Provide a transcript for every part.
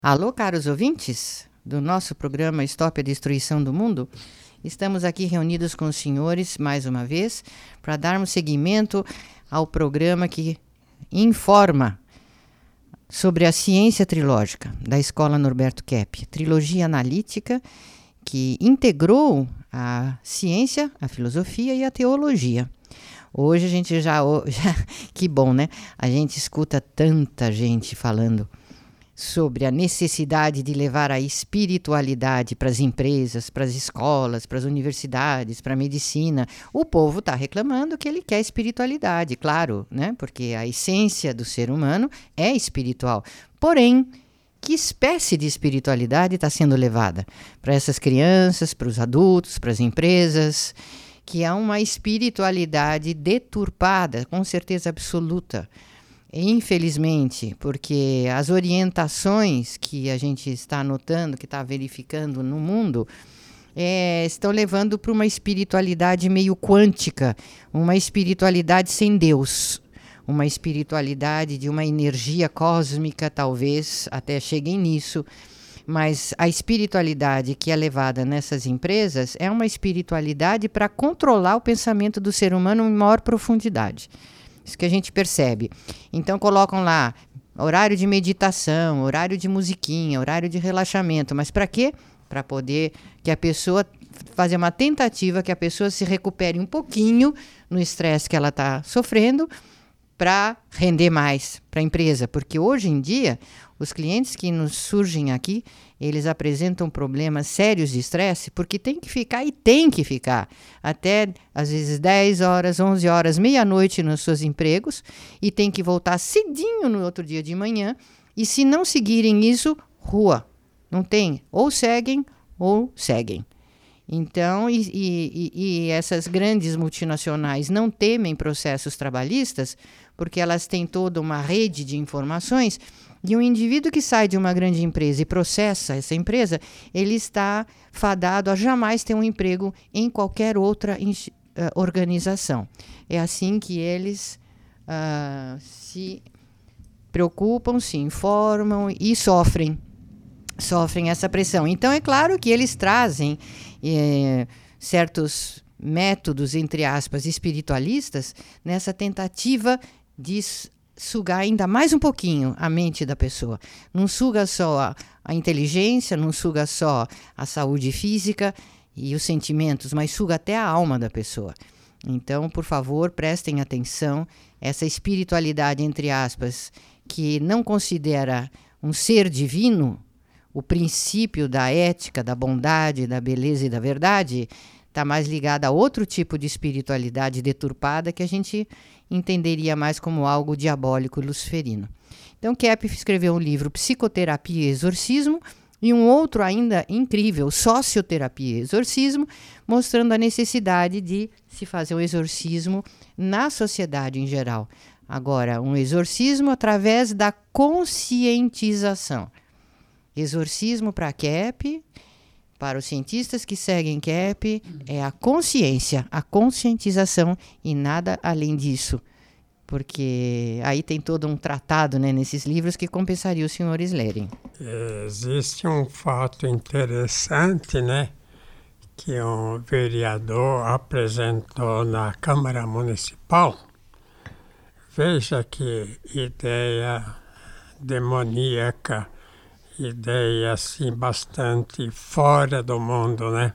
Alô, caros ouvintes do nosso programa Stop a Destruição do Mundo. Estamos aqui reunidos com os senhores, mais uma vez, para darmos seguimento ao programa que informa sobre a ciência trilógica da Escola Norberto Kepp, trilogia analítica que integrou a ciência, a filosofia e a teologia. Hoje a gente já que bom, né? A gente escuta tanta gente falando sobre a necessidade de levar a espiritualidade para as empresas, para as escolas, para as universidades, para a medicina. O povo está reclamando que ele quer espiritualidade, claro, né? Porque a essência do ser humano é espiritual. Porém, que espécie de espiritualidade está sendo levada para essas crianças, para os adultos, para as empresas? Que é uma espiritualidade deturpada, com certeza absoluta. Infelizmente, porque as orientações que a gente está notando, que está verificando no mundo, estão levando para uma espiritualidade meio quântica, uma espiritualidade sem Deus, uma espiritualidade de uma energia cósmica, talvez até cheguem nisso, mas a espiritualidade que é levada nessas empresas é uma espiritualidade para controlar o pensamento do ser humano em maior profundidade. Isso que a gente percebe. Então colocam lá horário de meditação, horário de musiquinha, horário de relaxamento. Mas para quê? Para poder que a pessoa fazer uma tentativa que a pessoa se recupere um pouquinho no estresse que ela está sofrendo para render mais para a empresa. Porque hoje em dia, os clientes que nos surgem aqui, eles apresentam problemas sérios de estresse porque tem que ficar até, às vezes, 10 horas, 11 horas, meia-noite nos seus empregos e tem que voltar cedinho no outro dia de manhã. E se não seguirem isso, rua. Não tem. Ou seguem. Então, e essas grandes multinacionais não temem processos trabalhistas porque elas têm toda uma rede de informações. E um indivíduo que sai de uma grande empresa e processa essa empresa, ele está fadado a jamais ter um emprego em qualquer outra organização. É assim que eles se preocupam, se informam e sofrem essa pressão. Então, é claro que eles trazem certos métodos, entre aspas, espiritualistas, nessa tentativa de sugar ainda mais um pouquinho a mente da pessoa. Não suga só a inteligência, não suga só a saúde física e os sentimentos, mas suga até a alma da pessoa. Então, por favor, prestem atenção. Essa espiritualidade, entre aspas, que não considera um ser divino, o princípio da ética, da bondade, da beleza e da verdade, está mais ligada a outro tipo de espiritualidade deturpada que a gente entenderia mais como algo diabólico e luciferino. Então, Kepp escreveu um livro, Psicoterapia e Exorcismo, e um outro ainda incrível, Socioterapia e Exorcismo, mostrando a necessidade de se fazer um exorcismo na sociedade em geral. Agora, um exorcismo através da conscientização. Exorcismo para Kepp, para os cientistas que seguem Kepp, é a consciência, a conscientização e nada além disso. Porque aí tem todo um tratado, né, nesses livros que compensaria os senhores lerem. Existe um fato interessante, né, que um vereador apresentou na Câmara Municipal. Veja que ideia demoníaca, ideia assim bastante fora do mundo, né?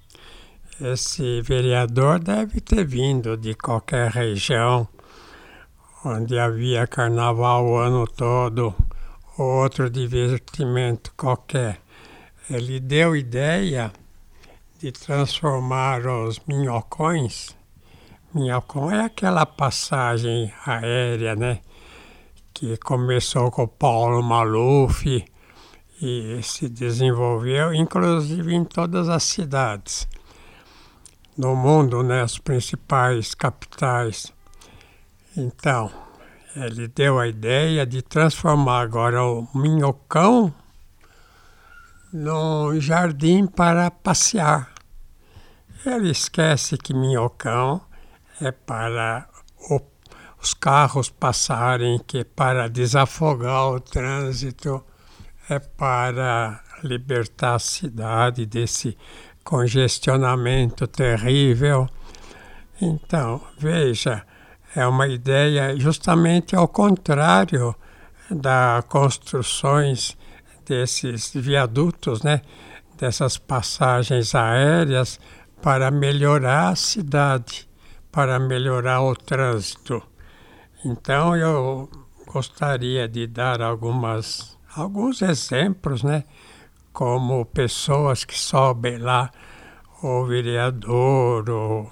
Esse vereador deve ter vindo de qualquer região onde havia carnaval o ano todo, ou outro divertimento qualquer. Ele deu ideia de transformar os minhocões. Minhocão é aquela passagem aérea, né? Que começou com o Paulo Maluf e se desenvolveu, inclusive em todas as cidades no mundo, né, as principais capitais. Então, ele deu a ideia de transformar agora o minhocão num jardim para passear. Ele esquece que minhocão é para os carros passarem, que é para desafogar o trânsito. é para libertar a cidade desse congestionamento terrível. Então, veja, é uma ideia justamente ao contrário das construções desses viadutos, né? Dessas passagens aéreas para melhorar a cidade, para melhorar o trânsito. Então, eu gostaria de dar alguns exemplos, né? Como pessoas que sobem lá, o vereador, o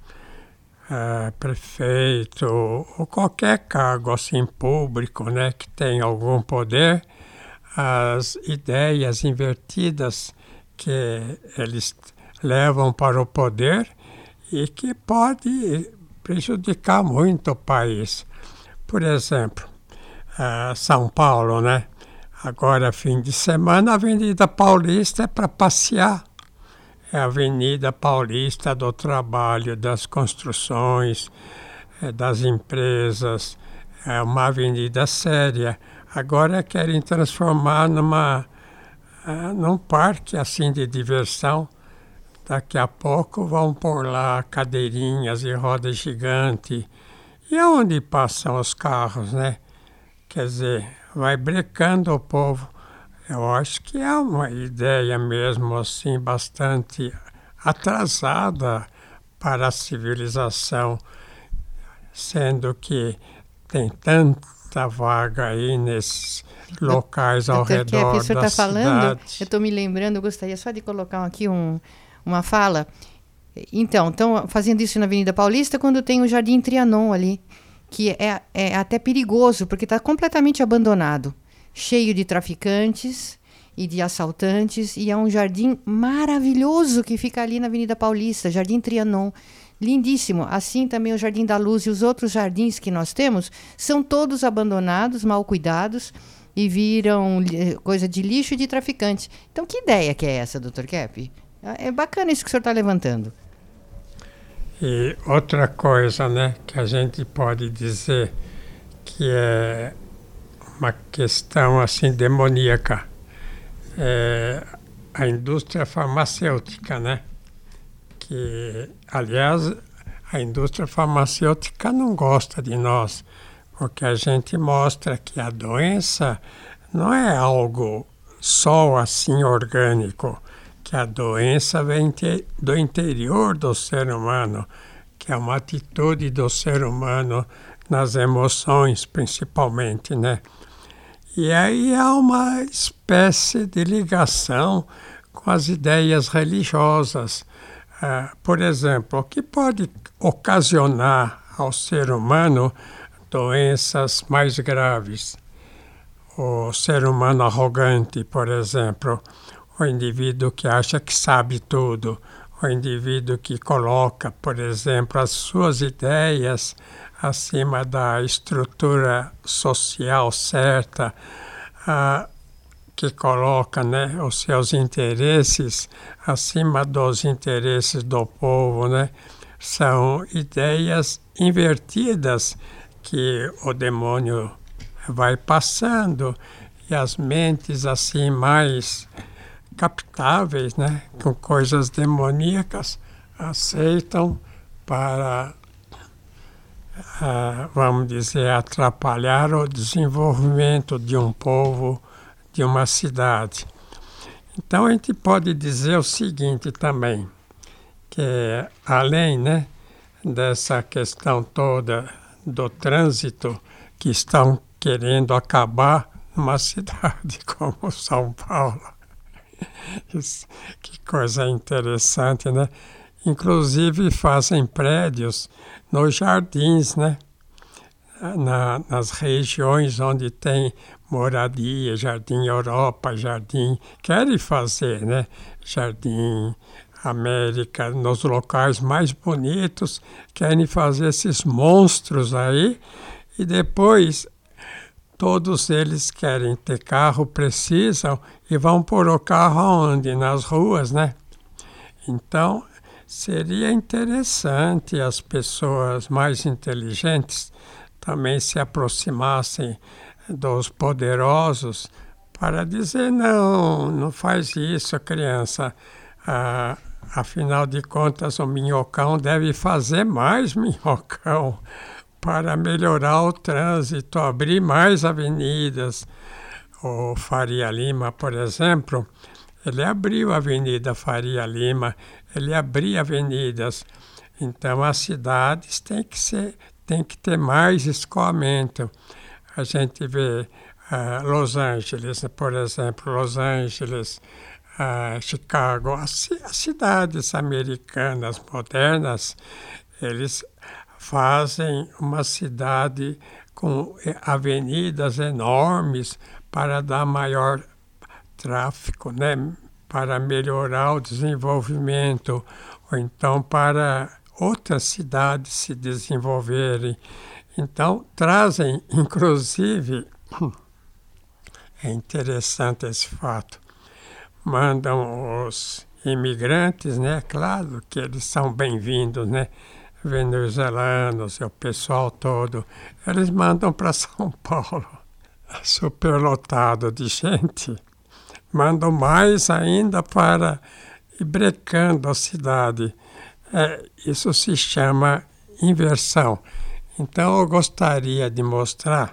prefeito, ou qualquer cargo assim público, né? Que tem algum poder, as ideias invertidas que eles levam para o poder e que pode prejudicar muito o país. Por exemplo, São Paulo, né? Agora, fim de semana, a Avenida Paulista é para passear. É a Avenida Paulista do trabalho, das construções, das empresas. É uma avenida séria. Agora querem transformar num parque assim de diversão. Daqui a pouco vão pôr lá cadeirinhas e roda gigante. E aonde passam os carros, né? Quer dizer, vai brecando o povo. Eu acho que é uma ideia mesmo assim bastante atrasada para a civilização, sendo que tem tanta vaga aí nesses locais ao redor que o senhor da está falando, cidade. eu estou me lembrando, eu gostaria só de colocar aqui uma fala. Então, estão fazendo isso na Avenida Paulista quando tem o Jardim Trianon ali, que é até perigoso, porque está completamente abandonado, cheio de traficantes e de assaltantes, e é um jardim maravilhoso que fica ali na Avenida Paulista, Jardim Trianon, lindíssimo. Assim também o Jardim da Luz e os outros jardins que nós temos são todos abandonados, mal cuidados, e viram coisa de lixo e de traficante. Então, que ideia que é essa, Dr. Kepp? É bacana isso que o senhor está levantando. E outra coisa, né, que a gente pode dizer que é uma questão assim demoníaca, é a indústria farmacêutica, né? Que, aliás, a indústria farmacêutica não gosta de nós, porque a gente mostra que a doença não é algo só assim orgânico, que a doença vem do interior do ser humano, que é uma atitude do ser humano nas emoções, principalmente, né? E aí há uma espécie de ligação com as ideias religiosas. Por exemplo, o que pode ocasionar ao ser humano doenças mais graves? O ser humano arrogante, por exemplo, o indivíduo que acha que sabe tudo, o indivíduo que coloca, por exemplo, as suas ideias acima da estrutura social certa, que coloca, né, os seus interesses acima dos interesses do povo, né? São ideias invertidas que o demônio vai passando e as mentes assim mais captáveis, né, com coisas demoníacas, aceitam para, vamos dizer, atrapalhar o desenvolvimento de um povo, de uma cidade. Então a gente pode dizer o seguinte também, que além, né, dessa questão toda do trânsito que estão querendo acabar numa cidade como São Paulo. Que coisa interessante, né? Inclusive fazem prédios nos jardins, né? Nas regiões onde tem moradia, Jardim Europa, Jardim... Querem fazer, né? Jardim América, nos locais mais bonitos, querem fazer esses monstros aí e depois... Todos eles querem ter carro, precisam, e vão pôr o carro aonde? Nas ruas, né? Então, seria interessante as pessoas mais inteligentes também se aproximassem dos poderosos para dizer, não faz isso, criança. Afinal de contas, o Minhocão deve fazer mais minhocão para melhorar o trânsito, abrir mais avenidas. O Faria Lima, por exemplo, ele abriu a Avenida Faria Lima, ele abria avenidas. Então, as cidades têm que ter mais escoamento. A gente vê Los Angeles, por exemplo, Chicago, as cidades americanas modernas, eles fazem uma cidade com avenidas enormes para dar maior tráfego, né? Para melhorar o desenvolvimento, ou então para outras cidades se desenvolverem. Então, trazem, inclusive, é interessante esse fato, mandam os imigrantes, né? Claro que eles são bem-vindos, né? Venezuelanos, o pessoal todo, eles mandam para São Paulo, superlotado de gente, mandam mais ainda para ir brecando a cidade. Isso se chama inversão. Então, eu gostaria de mostrar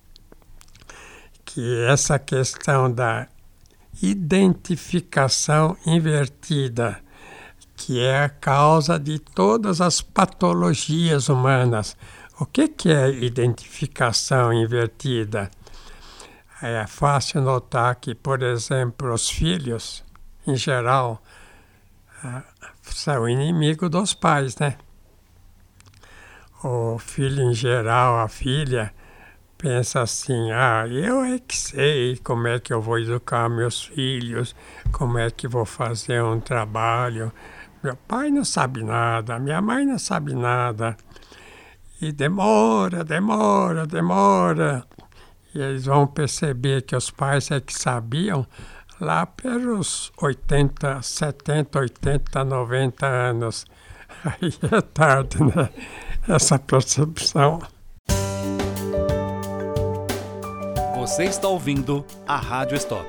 que essa questão da identificação invertida, que é a causa de todas as patologias humanas. O que é identificação invertida? É fácil notar que, por exemplo, os filhos, em geral, são inimigos dos pais, né? O filho, em geral, a filha, pensa assim, eu é que sei como é que eu vou educar meus filhos, como é que vou fazer um trabalho. Meu pai não sabe nada, minha mãe não sabe nada. E demora. E eles vão perceber que os pais é que sabiam lá pelos 80, 70, 80, 90 anos. Aí é tarde, né? Essa percepção. Você está ouvindo a Rádio Stop.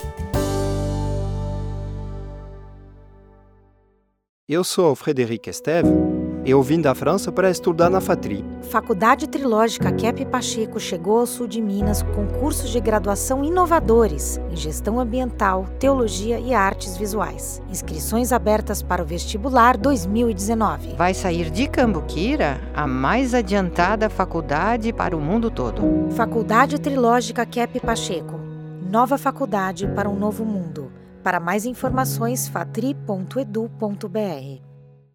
Eu sou o Frédéric Esteve. Eu vim da França para estudar na FATRI. Faculdade Trilógica Kepp Pacheco chegou ao sul de Minas com cursos de graduação inovadores em Gestão Ambiental, Teologia e Artes Visuais. Inscrições abertas para o vestibular 2019. Vai sair de Cambuquira a mais adiantada faculdade para o mundo todo. Faculdade Trilógica Kepp Pacheco. Nova faculdade para um novo mundo. Para mais informações, fatri.edu.br.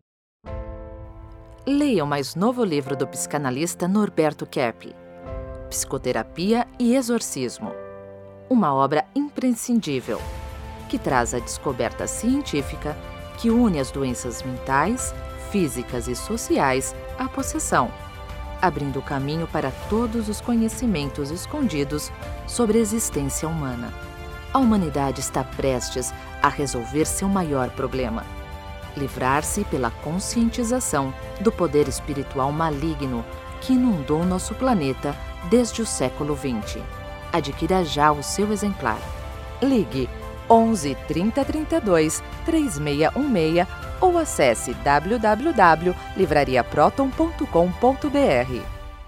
Leia o mais novo livro do psicanalista Norberto Kepp, Psicoterapia e Exorcismo. Uma obra imprescindível, que traz a descoberta científica que une as doenças mentais, físicas e sociais à possessão, abrindo o caminho para todos os conhecimentos escondidos sobre a existência humana. A humanidade está prestes a resolver seu maior problema: livrar-se pela conscientização do poder espiritual maligno que inundou nosso planeta desde o século XX. Adquira já o seu exemplar. Ligue 11 30 32 3616 ou acesse www.livrariaproton.com.br.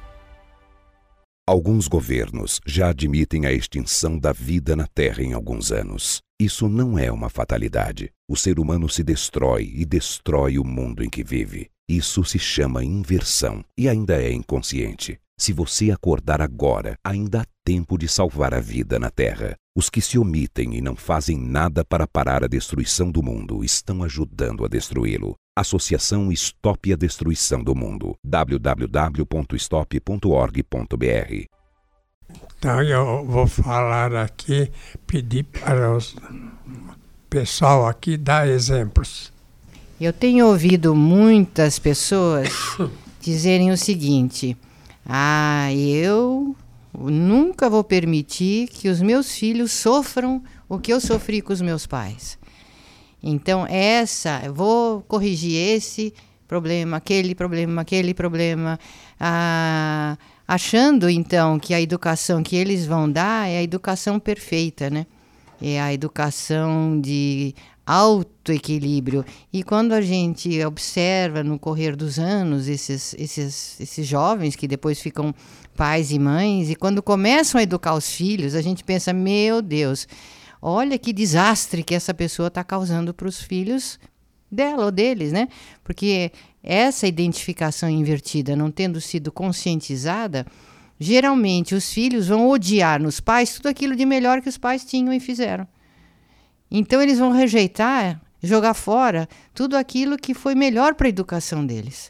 Alguns governos já admitem a extinção da vida na Terra em alguns anos. Isso não é uma fatalidade. O ser humano se destrói e destrói o mundo em que vive. Isso se chama inversão e ainda é inconsciente. Se você acordar agora, ainda há tempo de salvar a vida na Terra. Os que se omitem e não fazem nada para parar a destruição do mundo estão ajudando a destruí-lo. Associação Stop a Destruição do Mundo. www.stop.org.br. Então eu vou falar aqui, pedir para o pessoal aqui dar exemplos. Eu tenho ouvido muitas pessoas dizerem o seguinte: eu nunca vou permitir que os meus filhos sofram o que eu sofri com os meus pais. Então, eu vou corrigir esse problema, aquele problema, achando, então, que a educação que eles vão dar é a educação perfeita, né? a educação de alto equilíbrio. E quando a gente observa no correr dos anos esses jovens que depois ficam pais e mães, e quando começam a educar os filhos, a gente pensa, meu Deus, olha que desastre que essa pessoa está causando para os filhos dela ou deles, né? Porque essa identificação invertida, não tendo sido conscientizada, geralmente os filhos vão odiar nos pais tudo aquilo de melhor que os pais tinham e fizeram. Então eles vão rejeitar, jogar fora tudo aquilo que foi melhor para a educação deles.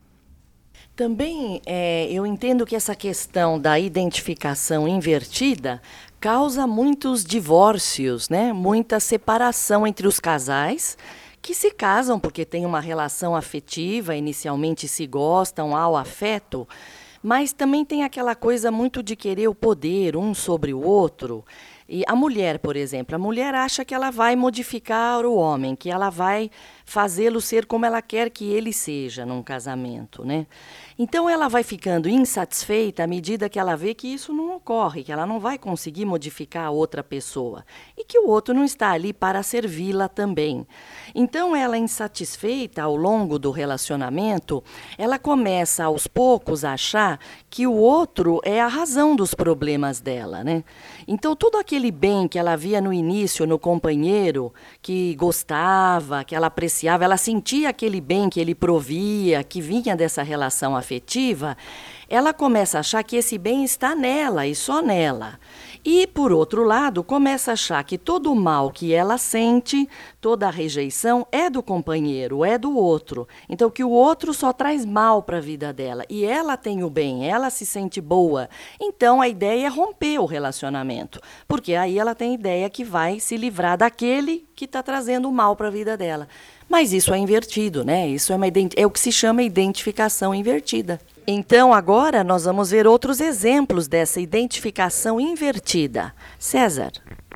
Também eu entendo que essa questão da identificação invertida causa muitos divórcios, né? Muita separação entre os casais que se casam porque têm uma relação afetiva, inicialmente se gostam, há o afeto, mas também tem aquela coisa muito de querer o poder um sobre o outro. E a mulher, por exemplo, a mulher acha que ela vai modificar o homem, que ela vai fazê-lo ser como ela quer que ele seja num casamento, né? Então ela vai ficando insatisfeita à medida que ela vê que isso não ocorre, que ela não vai conseguir modificar a outra pessoa e que o outro não está ali para servi-la também. Então ela, insatisfeita ao longo do relacionamento, ela começa aos poucos a achar que o outro é a razão dos problemas dela, né? Então todo aquele bem que ela via no início no companheiro, que gostava, que ela apreciava, ela sentia aquele bem que ele provia, que vinha dessa relação afetiva, ela começa a achar que esse bem está nela e só nela. E, por outro lado, começa a achar que todo o mal que ela sente, toda a rejeição, é do companheiro, é do outro. Então, que o outro só traz mal para a vida dela. E ela tem o bem, ela se sente boa. Então, a ideia é romper o relacionamento. Porque aí ela tem a ideia que vai se livrar daquele que está trazendo o mal para a vida dela. Mas isso é invertido, né? Isso é o que se chama identificação invertida. Então, agora nós vamos ver outros exemplos dessa identificação invertida. César.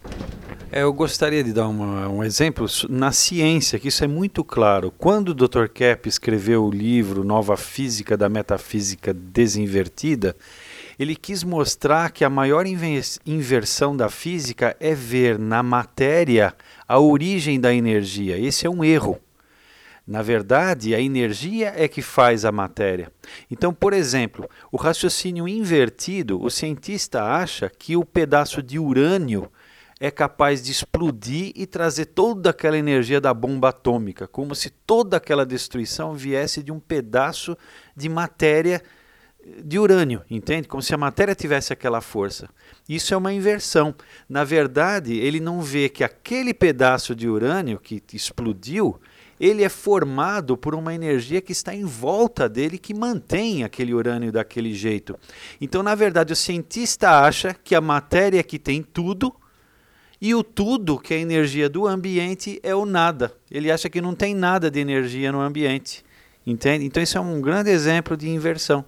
Eu gostaria de dar um exemplo na ciência, que isso é muito claro. Quando o Dr. Kepp escreveu o livro Nova Física da Metafísica Desinvertida, ele quis mostrar que a maior inversão da física é ver na matéria a origem da energia. Esse é um erro. Na verdade, a energia é que faz a matéria. Então, por exemplo, o raciocínio invertido, o cientista acha que o pedaço de urânio é capaz de explodir e trazer toda aquela energia da bomba atômica, como se toda aquela destruição viesse de um pedaço de matéria de urânio, entende? Como se a matéria tivesse aquela força. Isso é uma inversão. Na verdade, ele não vê que aquele pedaço de urânio que explodiu, ele é formado por uma energia que está em volta dele, que mantém aquele urânio daquele jeito. Então, na verdade, o cientista acha que a matéria que tem tudo, e o tudo, que é a energia do ambiente, é o nada. Ele acha que não tem nada de energia no ambiente. Entende? Então, isso é um grande exemplo de inversão.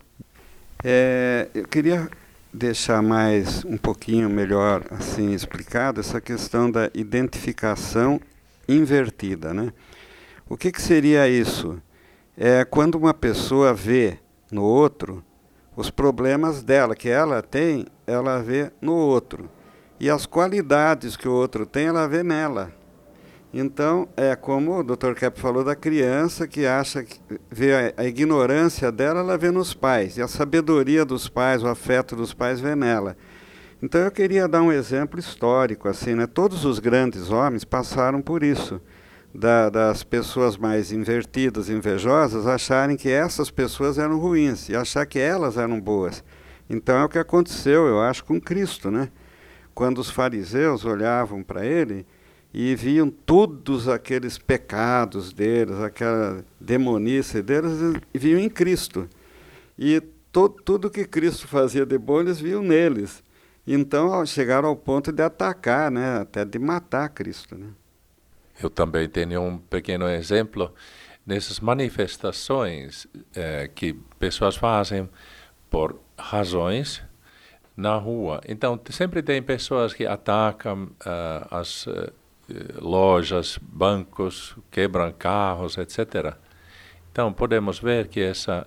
Eu queria deixar mais um pouquinho melhor assim explicado essa questão da identificação invertida, né? O que seria isso? É quando uma pessoa vê no outro os problemas dela, que ela tem, ela vê no outro. E as qualidades que o outro tem, ela vê nela. Então, é como o Dr. Kepp falou da criança que acha que vê a ignorância dela, ela vê nos pais. E a sabedoria dos pais, o afeto dos pais, vê nela. Então, eu queria dar um exemplo histórico. Assim, né? Todos os grandes homens passaram por isso. Das pessoas mais invertidas, invejosas, acharem que essas pessoas eram ruins e achar que elas eram boas. Então é o que aconteceu, eu acho, com Cristo, né? Quando os fariseus olhavam para ele e viam todos aqueles pecados deles, aquela demonice deles, e viam em Cristo. E tudo que Cristo fazia de bom, eles viam neles. Então chegaram ao ponto de atacar, né? Até de matar Cristo, né? Eu também tenho um pequeno exemplo nessas manifestações que pessoas fazem por razões na rua. Então, sempre tem pessoas que atacam as lojas, bancos, quebram carros, etc. Então, podemos ver que essa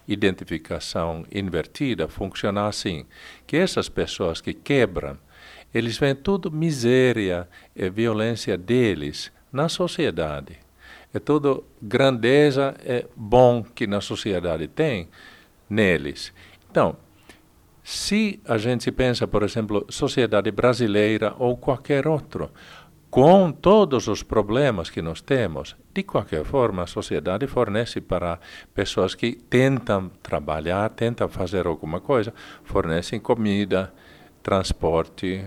identificação invertida funciona assim, que essas pessoas que quebram, Eles veem tudo miséria e violência deles na sociedade. É tudo grandeza e bom que na sociedade tem neles. Então, se a gente pensa, por exemplo, sociedade brasileira ou qualquer outro, com todos os problemas que nós temos, de qualquer forma, a sociedade fornece para pessoas que tentam trabalhar, tentam fazer alguma coisa, fornecem comida, transporte,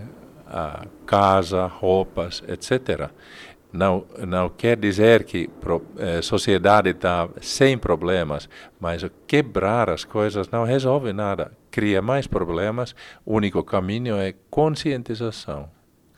casa, roupas, etc. Não quer dizer que a sociedade está sem problemas, mas quebrar as coisas não resolve nada, cria mais problemas. O único caminho é conscientização.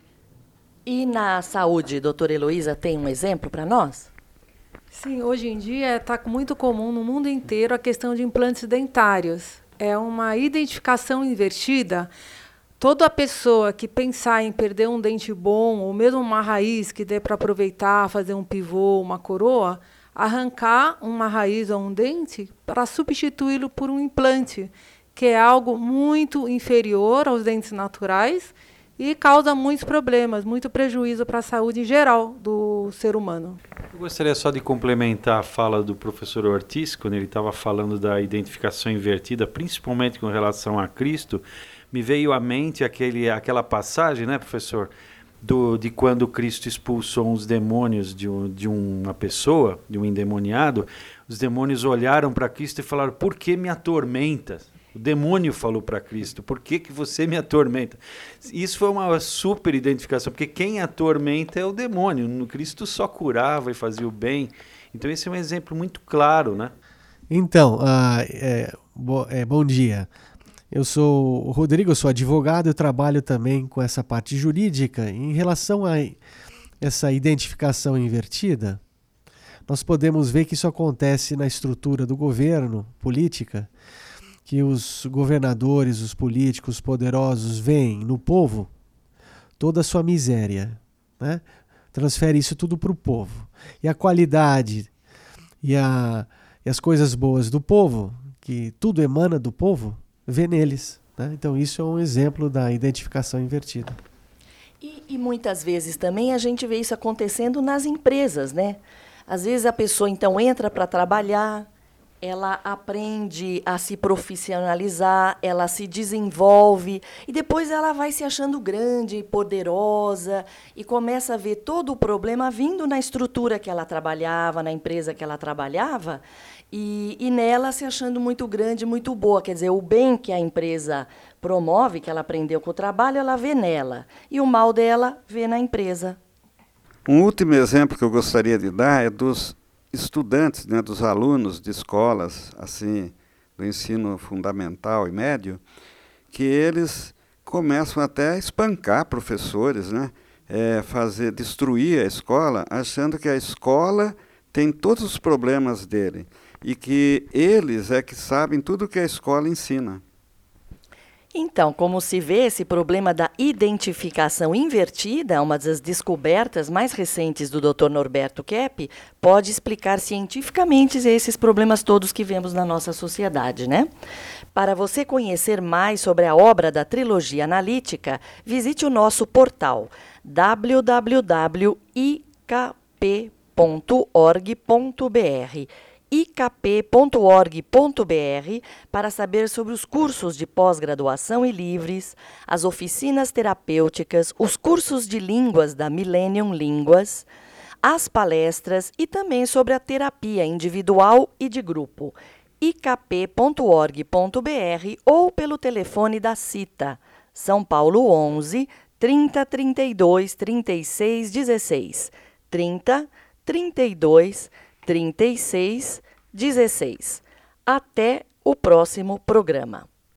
E na saúde, doutora Heloísa, tem um exemplo para nós? Sim, hoje em dia está muito comum no mundo inteiro a questão de implantes dentários. É uma identificação invertida. Toda pessoa que pensar em perder um dente bom, ou mesmo uma raiz que dê para aproveitar, fazer um pivô, uma coroa, arrancar uma raiz ou um dente para substituí-lo por um implante, que é algo muito inferior aos dentes naturais e causa muitos problemas, muito prejuízo para a saúde em geral do ser humano. Eu gostaria só de complementar a fala do professor Ortiz, quando ele estava falando da identificação invertida, principalmente com relação a Cristo. Me veio à mente aquela passagem, né, professor, de quando Cristo expulsou os demônios de uma pessoa, de um endemoniado. Os demônios olharam para Cristo e falaram: por que me atormentas? O demônio falou para Cristo: por que você me atormenta? Isso foi uma super identificação, porque quem atormenta é o demônio. No Cristo só curava e fazia o bem. Então esse é um exemplo muito claro, né? Então, bom dia. Eu sou o Rodrigo, eu sou advogado, eu trabalho também com essa parte jurídica. Em relação a essa identificação invertida, nós podemos ver que isso acontece na estrutura do governo, política, que os governadores, os políticos poderosos veem no povo toda a sua miséria, né? Transfere isso tudo para o povo. E a qualidade e as coisas boas do povo, que tudo emana do povo, vê neles, né? Então isso é um exemplo da identificação invertida. E muitas vezes também a gente vê isso acontecendo nas empresas, né? Às vezes a pessoa então entra para trabalhar, ela aprende a se profissionalizar, ela se desenvolve e depois ela vai se achando grande, poderosa e começa a ver todo o problema vindo na estrutura que ela trabalhava, na empresa que ela trabalhava e nela se achando muito grande, muito boa. Quer dizer, o bem que a empresa promove, que ela aprendeu com o trabalho, ela vê nela e o mal dela vê na empresa. Um último exemplo que eu gostaria de dar é dos estudantes, né, dos alunos de escolas assim do ensino fundamental e médio, que eles começam até a espancar professores, né, destruir a escola, achando que a escola tem todos os problemas dele e que eles é que sabem tudo que a escola ensina. Então, como se vê, esse problema da identificação invertida, uma das descobertas mais recentes do Dr. Norberto Kepp, pode explicar cientificamente esses problemas todos que vemos na nossa sociedade, né? Para você conhecer mais sobre a obra da trilogia analítica, visite o nosso portal www.ikp.org.br ikp.org.br para saber sobre os cursos de pós-graduação e livres, as oficinas terapêuticas, os cursos de línguas da Millennium Línguas, as palestras e também sobre a terapia individual e de grupo. ikp.org.br ou pelo telefone da CITA, São Paulo 11 30 32 36 16, 30 32 36 16. Até o próximo programa.